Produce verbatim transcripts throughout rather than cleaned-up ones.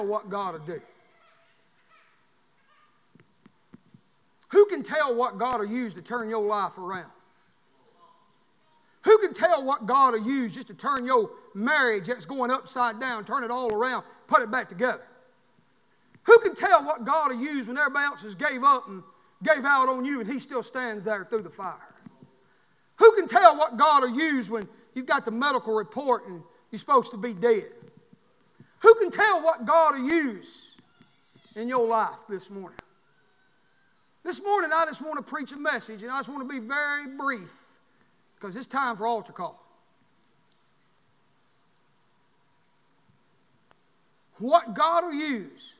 what God will do? Who can tell what God will use to turn your life around? Who can tell what God will use just to turn your marriage that's going upside down, turn it all around, put it back together? Who can tell what God will use when everybody else has gave up and gave out on you and He still stands there through the fire? Who can tell what God will use when you've got the medical report and you're supposed to be dead? Who can tell what God will use in your life this morning? This morning I just want to preach a message, and I just want to be very brief because it's time for altar call. What God will use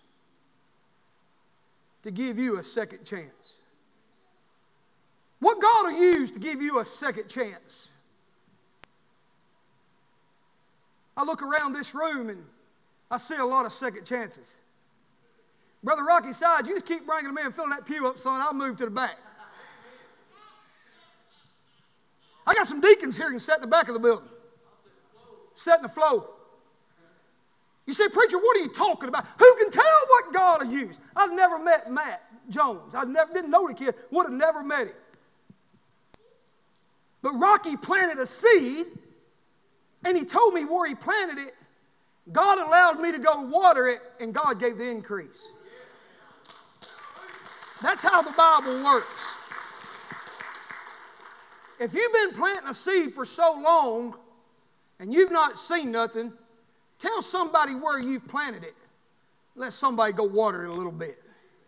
to give you a second chance. What God will use to give you a second chance. I look around this room and I see a lot of second chances. Brother Rocky Sides, you just keep bringing them in, filling that pew up, son. I'll move to the back. I got some deacons here who can sit in the back of the building. Sit in the flow. You say, preacher, what are you talking about? Who can tell what God will use? I've never met Matt Jones. I never didn't know the kid. Would have never met him. But Rocky planted a seed, and he told me where he planted it. God allowed me to go water it, and God gave the increase. That's how the Bible works. If you've been planting a seed for so long and you've not seen nothing, tell somebody where you've planted it. Let somebody go water it a little bit.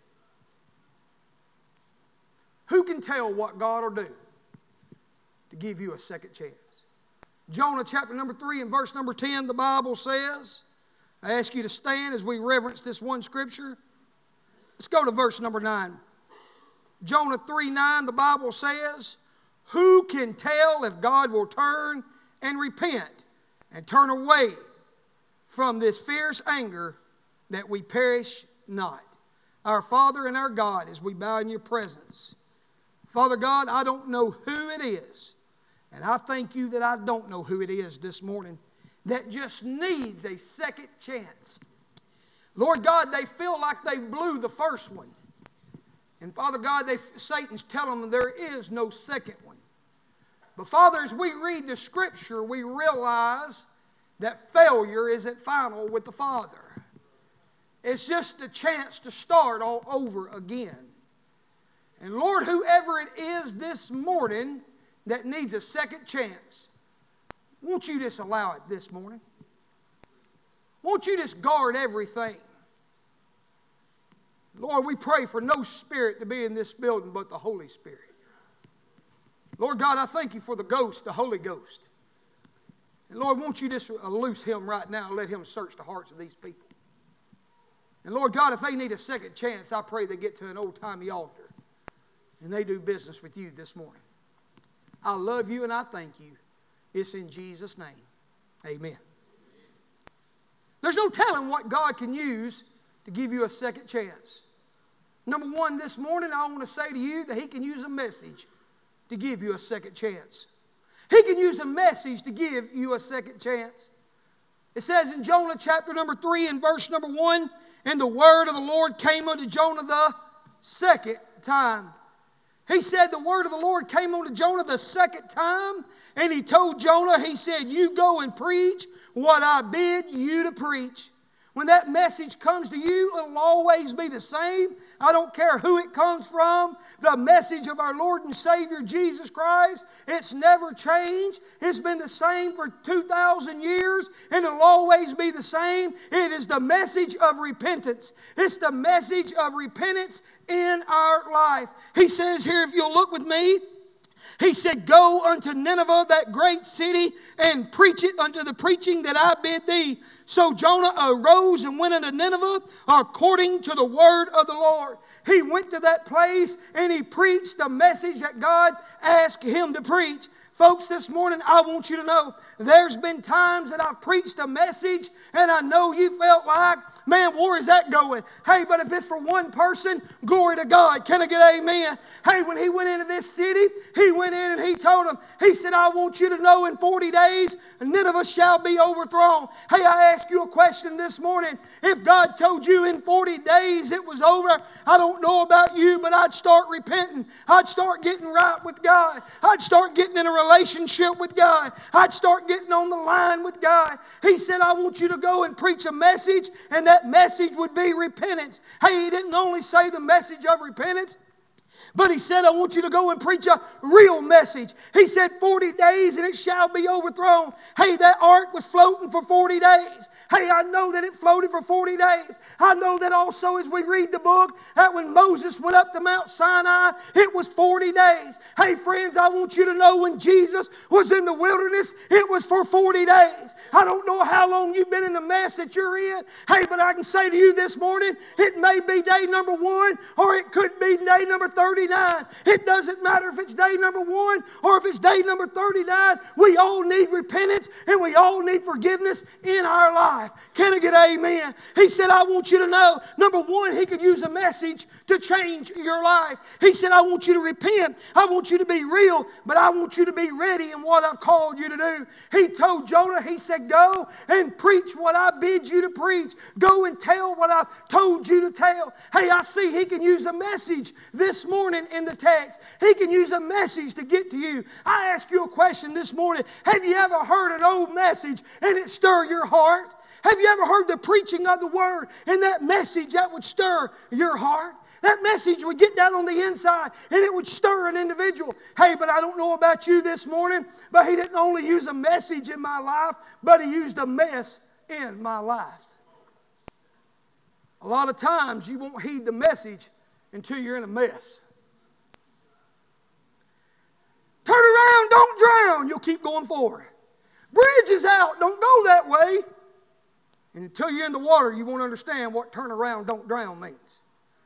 Who can tell what God will do to give you a second chance? Jonah chapter number three and verse number ten, the Bible says, I ask you to stand as we reverence this one scripture. Let's go to verse number nine. Jonah three nine, the Bible says, who can tell if God will turn and repent and turn away from this fierce anger that we perish not? Our Father and our God, as we bow in your presence. Father God, I don't know who it is, and I thank you that I don't know who it is this morning that just needs a second chance. Lord God, they feel like they blew the first one. And Father God, they, Satan's telling them there is no second one. But Father, as we read the Scripture, we realize that failure isn't final with the Father. It's just a chance to start all over again. And Lord, whoever it is this morning that needs a second chance, won't you just allow it this morning? Won't you just guard everything? Lord, we pray for no spirit to be in this building but the Holy Spirit. Lord God, I thank you for the Ghost, the Holy Ghost. And Lord, won't you just loose Him right now and let Him search the hearts of these people. And Lord God, if they need a second chance, I pray they get to an old-timey altar and they do business with you this morning. I love you and I thank you. It's in Jesus' name. Amen. There's no telling what God can use to give you a second chance. Number one, this morning I want to say to you that He can use a message to give you a second chance. He can use a message to give you a second chance. It says in Jonah chapter number three and verse number one, and the word of the Lord came unto Jonah the second time. He said the word of the Lord came unto Jonah the second time, and He told Jonah, He said, you go and preach what I bid you to preach. When that message comes to you, it'll always be the same. I don't care who it comes from. The message of our Lord and Savior Jesus Christ, it's never changed. It's been the same for two thousand years, and it'll always be the same. It is the message of repentance. It's the message of repentance in our life. He says here, if you'll look with me, He said, go unto Nineveh, that great city, and preach it unto the preaching that I bid thee. So Jonah arose and went unto Nineveh according to the word of the Lord. He went to that place and he preached the message that God asked him to preach. Folks, this morning I want you to know there's been times that I've preached a message and I know you felt like, man, where is that going? Hey, but if it's for one person, glory to God. Can I get amen? Hey, when he went into this city, he went in and he told them, he said, I want you to know in forty days, Nineveh shall be overthrown. Hey, I ask you a question this morning. If God told you in forty days it was over, I don't know about you, but I'd start repenting. I'd start getting right with God. I'd start getting in a relationship with God. I'd start getting on the line with God. He said, I want you to go and preach a message, and that message would be repentance. Hey, he didn't only say the message of repentance, but he said, I want you to go and preach a real message. He said, forty days and it shall be overthrown. Hey, that ark was floating for forty days. Hey, I know that it floated for forty days. I know that also as we read the book, that when Moses went up to Mount Sinai, it was forty days. Hey, friends, I want you to know when Jesus was in the wilderness, it was for forty days. I don't know how long you've been in the mess that you're in. Hey, but I can say to you this morning, it may be day number one or it could be day number thirty-nine. It doesn't matter if it's day number one or if it's day number thirty-nine. We all need repentance and we all need forgiveness in our life. Can I get amen? He said, I want you to know, number one, he could use a message to change your life. He said, I want you to repent. I want you to be real, but I want you to be ready in what I've called you to do. He told Jonah, he said, go and preach what I bid you to preach. Go and tell what I've told you to tell. Hey, I see he can use a message this morning in the text. He can use a message to get to you. I ask you a question this morning. Have you ever heard an old message and it stir your heart? Have you ever heard the preaching of the word and that message that would stir your heart? That message would get down on the inside and it would stir an individual. Hey, but I don't know about you this morning, but he didn't only use a message in my life, but he used a mess in my life. A lot of times you won't heed the message until you're in a mess. Turn around, don't drown. You'll keep going forward. Bridge is out, don't go that way. And until you're in the water, you won't understand what turn around, don't drown means.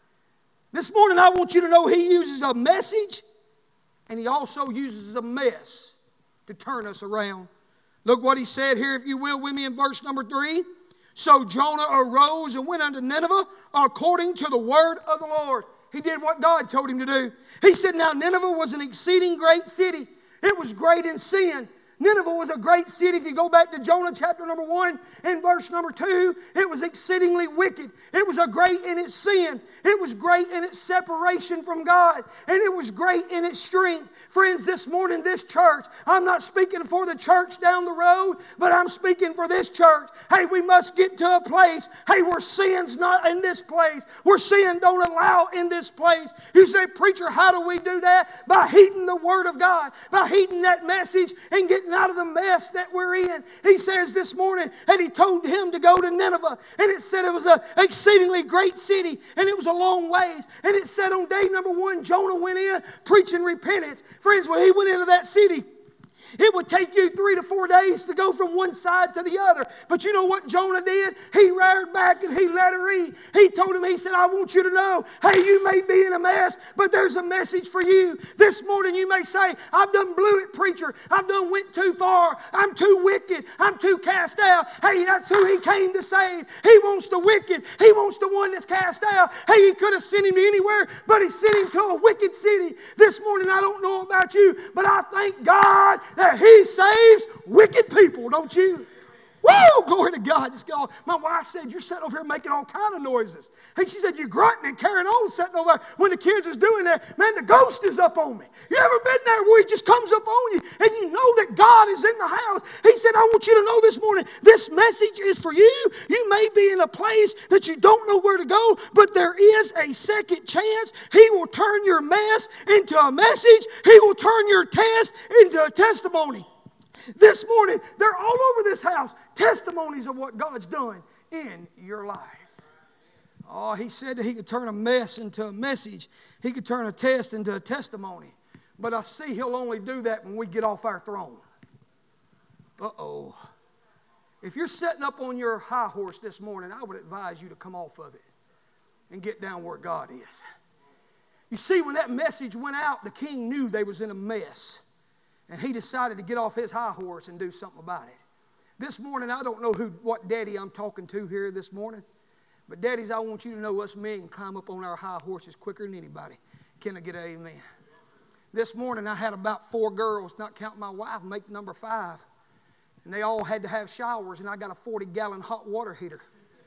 This morning, I want you to know he uses a message and he also uses a mess to turn us around. Look what he said here, if you will, with me in verse number three. So Jonah arose and went unto Nineveh according to the word of the Lord. He did what God told him to do. He said, now Nineveh was an exceeding great city. It was great in sin. Nineveh was a great city. If you go back to Jonah chapter number one and verse number two, it was exceedingly wicked. It was a great in its sin. It was great in its separation from God. And it was great in its strength. Friends, this morning, this church, I'm not speaking for the church down the road, but I'm speaking for this church. Hey, we must get to a place, hey, where sin's not in this place. Where sin don't allow in this place. You say, preacher, how do we do that? By heeding the word of God. By heeding that message and getting out of the mess that we're in. He says this morning, and he told him to go to Nineveh, and it said it was an exceedingly great city, and it was a long ways, and it said on day number one, Jonah went in preaching repentance. Friends, when he went into that city, it would take you three to four days to go from one side to the other. But you know what Jonah did? He reared back and he let her eat. He told him, he said, I want you to know, hey, you may be in a mess, but there's a message for you. This morning you may say, I've done blew it, preacher. I've done went too far. I'm too wicked. I'm too cast out. Hey, that's who he came to save. He wants the wicked. He wants the one that's cast out. Hey, he could have sent him to anywhere, but he sent him to a wicked city. This morning, I don't know about you, but I thank God that he saves wicked people, don't you? Woo! Glory to God. Just go. My wife said, you're sitting over here making all kind of noises. Hey, she said, you're grunting and carrying on sitting over there. When the kids was doing that, man, the ghost is up on me. You ever been there where he just comes up on you and you know that God is in the house? He said, I want you to know this morning, this message is for you. You may be in a place that you don't know where to go, but there is a second chance. He will turn your mess into a message. He will turn your test into a testimony. This morning, they're all over this house, testimonies of what God's done in your life. Oh, he said that he could turn a mess into a message. He could turn a test into a testimony. But I see he'll only do that when we get off our throne. Uh-oh. If you're sitting up on your high horse this morning, I would advise you to come off of it and get down where God is. You see, when that message went out, the king knew they was in a mess. And he decided to get off his high horse and do something about it. This morning, I don't know who, what daddy I'm talking to here this morning. But daddies, I want you to know us men can climb up on our high horses quicker than anybody. Can I get an amen? This morning, I had about four girls, not counting my wife, make number five. And they all had to have showers, and I got a forty-gallon hot water heater.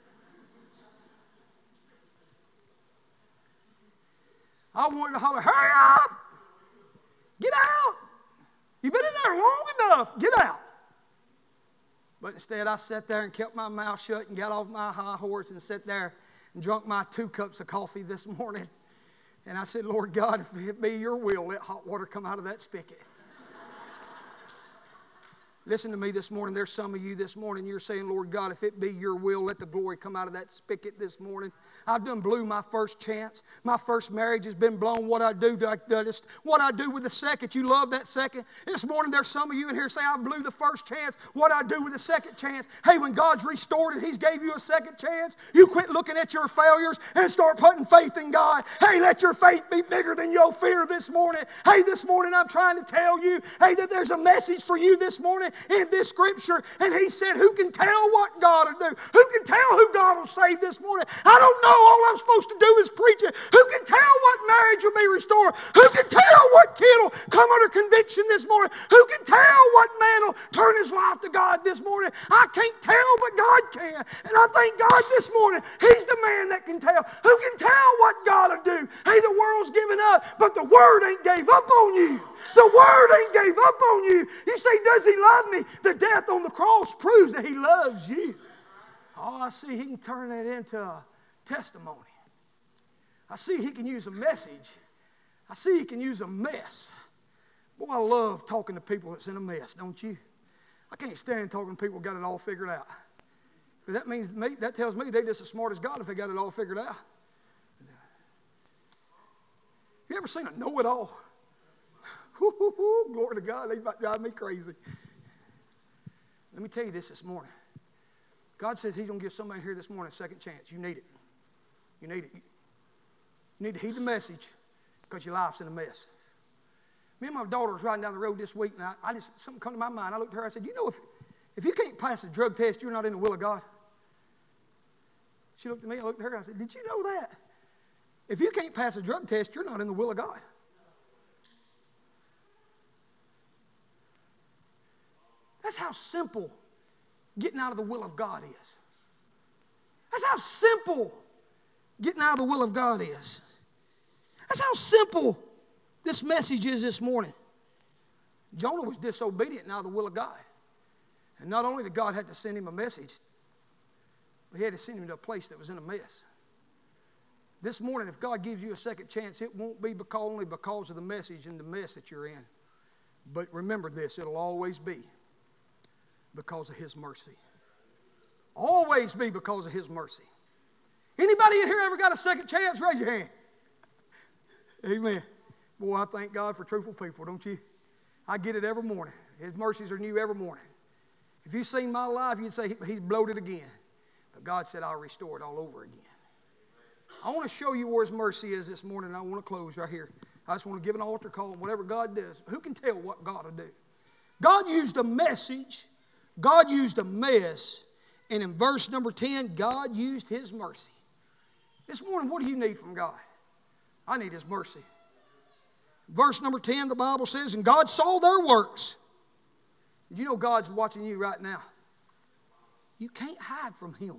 I wanted to holler, hurry up! Get out! You've been in there long enough. Get out. But instead, I sat there and kept my mouth shut and got off my high horse and sat there and drunk my two cups of coffee this morning. And I said, Lord God, if it be your will, let hot water come out of that spigot. Listen to me this morning. There's some of you this morning, you're saying, Lord God, if it be your will, let the glory come out of that spigot this morning. I've done blew my first chance. My first marriage has been blown. What I do, I, I just, what I do with the second, you love that second. This morning, there's some of you in here say, I blew the first chance. What I do with the second chance. Hey, when God's restored it, He's gave you a second chance. You quit looking at your failures and start putting faith in God. Hey, let your faith be bigger than your fear this morning. Hey, this morning, I'm trying to tell you, hey, that there's a message for you this morning in this scripture, and he said, who can tell what God will do? Who can tell who God will save this morning? I don't know. All I'm supposed to do is preach it. Who can tell what marriage will be restored? Who can tell what kid will come under conviction this morning? Who can tell what man will turn his life to God this morning? I can't tell, but God can. And I thank God this morning, He's the man that can tell. Who can tell what God will do? Hey, the world's giving up, but the Word ain't gave up on you. The Word ain't gave up on you. You say, does He love me? The death on the cross proves that He loves you. Oh, I see He can turn that into a testimony. I see He can use a message. I see He can use a mess. Boy, I love talking to people that's in a mess, don't you? I can't stand talking to people who got it all figured out. That means me, that tells me they're just as smart as God if they got it all figured out. You ever seen a know-it-all? Glory to God, they about to drive me crazy. Let me tell you this this morning. God says He's going to give somebody here this morning a second chance. You need it. You need it. You need to heed the message because your life's in a mess. Me and my daughter was riding down the road this week, and I, I just, something come to my mind. I looked at her, I said, you know, if, if you can't pass a drug test, you're not in the will of God. She looked at me, I looked at her, and I said, did you know that? If you can't pass a drug test, you're not in the will of God. That's how simple getting out of the will of God is. That's how simple getting out of the will of God is. That's how simple this message is this morning. Jonah was disobedient and out of the will of God. And not only did God have to send him a message, but He had to send him to a place that was in a mess. This morning, if God gives you a second chance, it won't be because, only because of the message and the mess that you're in. But remember this, it'll always be because of His mercy. Always be because of His mercy. Anybody in here ever got a second chance? Raise your hand. Amen. Boy, I thank God for truthful people, don't you? I get it every morning. His mercies are new every morning. If you've seen my life, you'd say He's bloated again. But God said, I'll restore it all over again. I want to show you where His mercy is this morning, and I want to close right here. I just want to give an altar call, and whatever God does, who can tell what God will do? God used a message. God used a mess. And in verse number ten, God used His mercy. This morning, what do you need from God? I need His mercy. Verse number ten, the Bible says, and God saw their works. Did you know God's watching you right now? You can't hide from Him.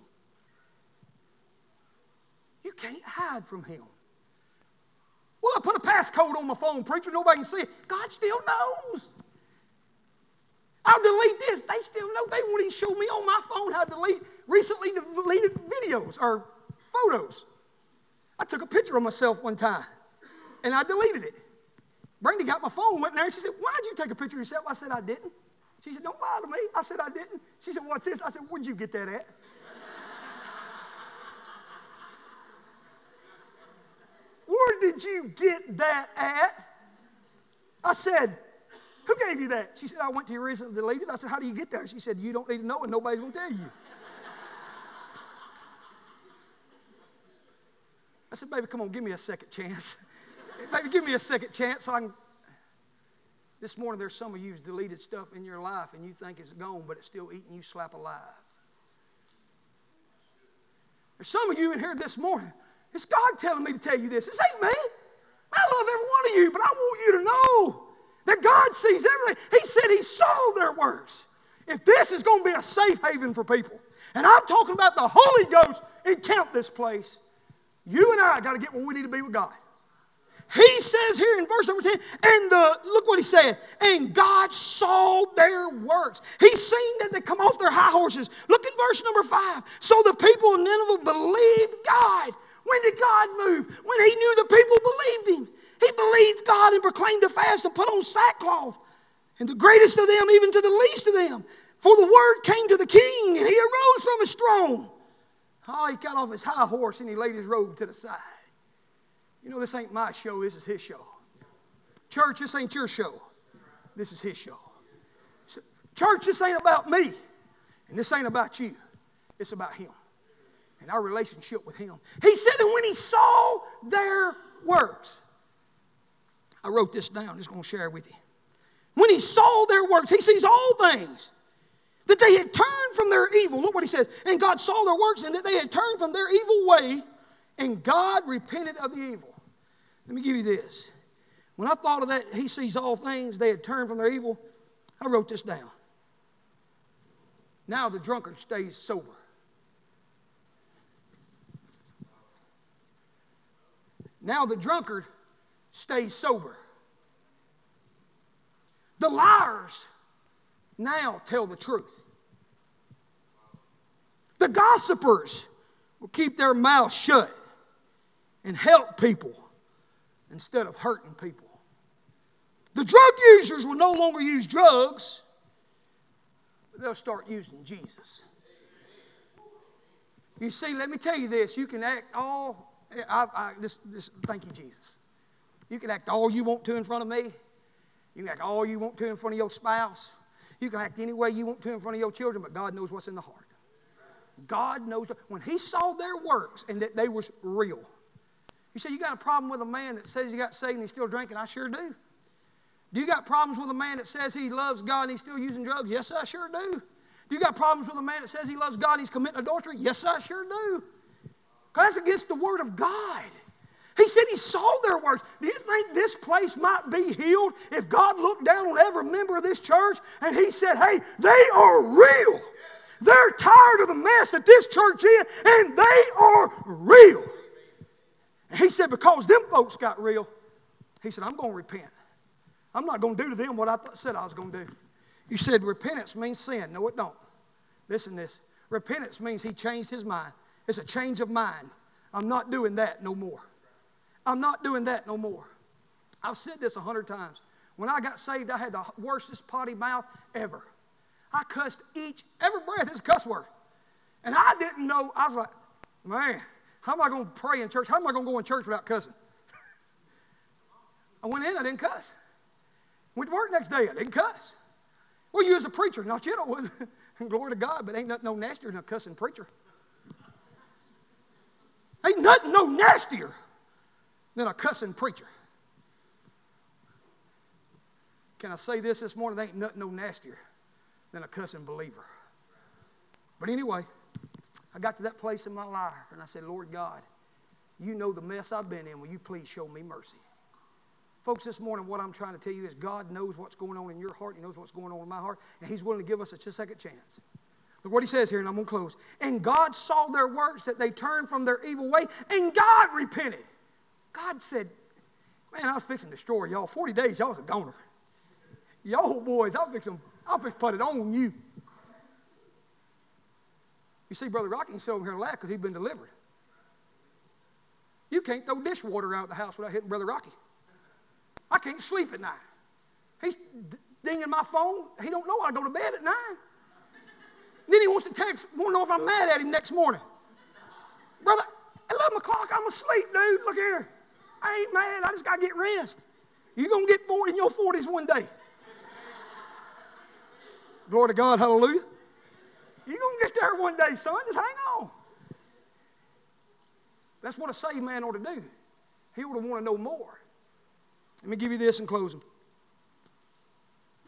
You can't hide from Him. Well, I put a passcode on my phone, preacher, nobody can see it. God still knows. I'll delete this. They still know. They won't even show me on my phone how to delete recently deleted videos or photos. I took a picture of myself one time, and I deleted it. Brandy got my phone, went in there, and she said, why'd you take a picture of yourself? I said, I didn't. She said, don't lie to me. I said, I didn't. She said, what's this? I said, where'd you get that at? Where did you get that at? I said, who gave you that? She said, I went to your recently deleted. I said, how do you get there? She said, you don't need to know and nobody's going to tell you. I said, baby, come on, give me a second chance. Baby, give me a second chance so I can. This morning there's some of you who's deleted stuff in your life and you think it's gone, but it's still eating you slap alive. There's some of you in here this morning, it's God telling me to tell you this. This ain't me. I love every one of you, but I want you to know that God sees everything. He said He saw their works. If this is going to be a safe haven for people, and I'm talking about the Holy Ghost encamp this place, you and I got to get where we need to be with God. He says here in verse number ten, and the, look what he said, and God saw their works. He's seen that they come off their high horses. Look in verse number five. So the people of Nineveh believed God. When did God move? When he knew the people believed him. He believed God and proclaimed a fast and put on sackcloth. And the greatest of them even to the least of them. For the word came to the king, and he arose from his throne. Oh, he got off his high horse and he laid his robe to the side. You know, this ain't my show, this is his show. Church, this ain't your show. This is his show. Church, this ain't about me. And this ain't about you. It's about him and our relationship with him. He said, and when he saw their works. I wrote this down. I'm just going to share it with you. When he saw their works, he sees all things. That they had turned from their evil. Look what he says. And God saw their works and that they had turned from their evil way. And God repented of the evil. Let me give you this. When I thought of that, he sees all things, they had turned from their evil, I wrote this down. Now the drunkard stays sober. Now the drunkard stays sober. The liars now tell the truth. The gossipers will keep their mouths shut and help people instead of hurting people. The drug users will no longer use drugs, but they'll start using Jesus. You see, let me tell you this. You can act all, I, I, this, this, thank you, Jesus. You can act all you want to in front of me. You can act all you want to in front of your spouse. You can act any way you want to in front of your children, but God knows what's in the heart. God knows. When he saw their works and that they was real. You say, you got a problem with a man that says he got saved and he's still drinking? I sure do. Do you got problems with a man that says he loves God and he's still using drugs? Yes, I sure do. Do you got problems with a man that says he loves God and he's committing adultery? Yes, I sure do. Because that's against the word of God. He said he saw their works. Do you think this place might be healed if God looked down on every member of this church and he said, hey, they are real. They're tired of the mess that this church is, and they are real. And he said, because them folks got real, he said, I'm going to repent. I'm not going to do to them what I th- said I was going to do. You said repentance means sin. No, it don't. Listen to this. Repentance means he changed his mind. It's a change of mind. I'm not doing that no more. I'm not doing that no more. I've said this a hundred times. When I got saved, I had the worstest potty mouth ever. I cussed each, every breath is a cuss word. And I didn't know, I was like, man, how am I going to pray in church? How am I going to go in church without cussing? I went in, I didn't cuss. Went to work next day, I didn't cuss. Well, you as a preacher, not yet I wasn't. Glory to God, but ain't nothing no nastier than a cussing preacher. Ain't nothing no nastier than a cussing preacher. Can I say this this morning? There ain't nothing no nastier than a cussing believer. But anyway, I got to that place in my life and I said, Lord God, you know the mess I've been in. Will you please show me mercy? Folks, this morning what I'm trying to tell you is God knows what's going on in your heart. He knows what's going on in my heart. And he's willing to give us a second chance. Look what he says here, and I'm going to close. And God saw their works, that they turned from their evil way, and God repented. God said, man, I was fixing to destroy y'all. forty days, y'all was a goner. Y'all boys, I'll fix them. I'll fix put it on you. You see, Brother Rocky can sit over here and laugh because he's been delivered. You can't throw dishwater out of the house without hitting Brother Rocky. I can't sleep at night. He's dinging my phone. He don't know I go to bed at nine. Then he wants to text, want to know if I'm mad at him next morning. Brother, eleven o'clock, I'm asleep, dude. Look here. I ain't mad. I just got to get rest. You're going to get bored in your forties one day. Glory to God, hallelujah. You're going to get there one day, son. Just hang on. That's what a saved man ought to do. He ought to want to know more. Let me give you this in closing.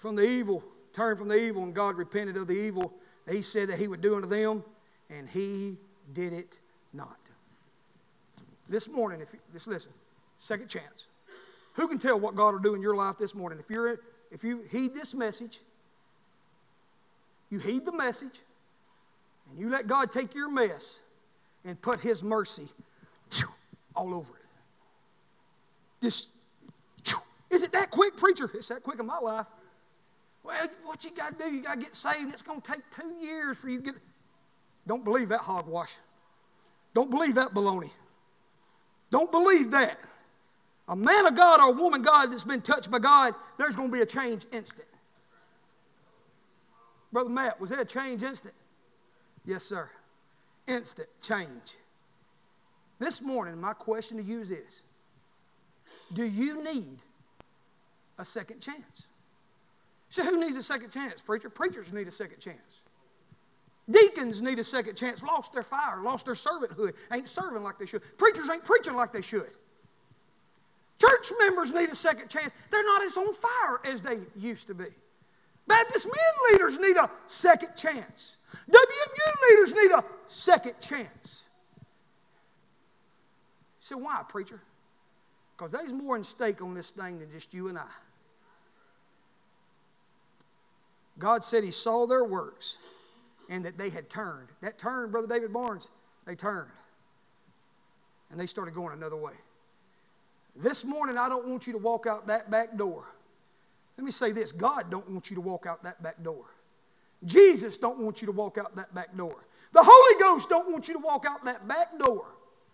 from the evil, turned from the evil, and God repented of the evil that he said that he would do unto them, and he did it not. This morning, if you, just listen, second chance. Who can tell what God will do in your life this morning? If you're, if you heed this message, you heed the message, and you let God take your mess and put his mercy all over it. Just, is it that quick, preacher? It's that quick in my life. Well, what you got to do, you got to get saved. It's going to take two years for you to get. Don't believe that hogwash. Don't believe that baloney. Don't believe that. A man of God or a woman of God that's been touched by God, there's going to be a change instant. Brother Matt, was there a change instant? Yes, sir. Instant change. This morning, my question to you is this. Do you need a second chance? So who needs a second chance, preacher? Preachers need a second chance. Deacons need a second chance. Lost their fire, lost their servanthood, ain't serving like they should. Preachers ain't preaching like they should. Church members need a second chance. They're not as on fire as they used to be. Baptist men leaders need a second chance. W M U leaders need a second chance. So why, preacher? Because there's more at stake on this thing than just you and I. God said he saw their works and that they had turned. That turned, Brother David Barnes, they turned. And they started going another way. This morning, I don't want you to walk out that back door. Let me say this. God don't want you to walk out that back door. Jesus don't want you to walk out that back door. The Holy Ghost don't want you to walk out that back door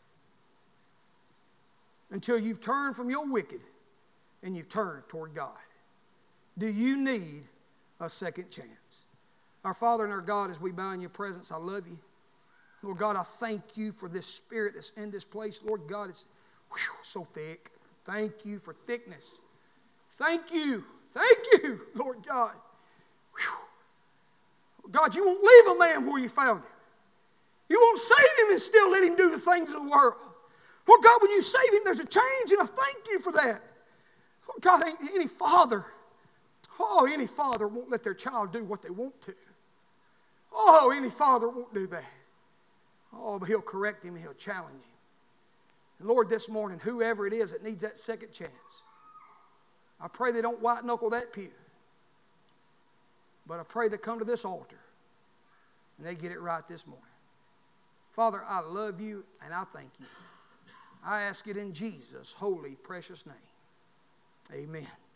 until you've turned from your wicked and you've turned toward God. Do you need a second chance? Our Father and our God, as we bow in your presence, I love you. Lord God, I thank you for this spirit that's in this place. Lord God, it's whew, so thick. Thank you for thickness. Thank you. Thank you, Lord God. Whew. God, you won't leave a man where you found him. You won't save him and still let him do the things of the world. Lord God, when you save him, there's a change, and I thank you for that. Lord God, ain't any father, oh, any father won't let their child do what they want to. Oh, any father won't do that. Oh, but he'll correct him and he'll challenge him. And Lord, this morning, whoever it is that needs that second chance, I pray they don't white knuckle that pew. But I pray they come to this altar and they get it right this morning. Father, I love you and I thank you. I ask it in Jesus' holy, precious name. Amen.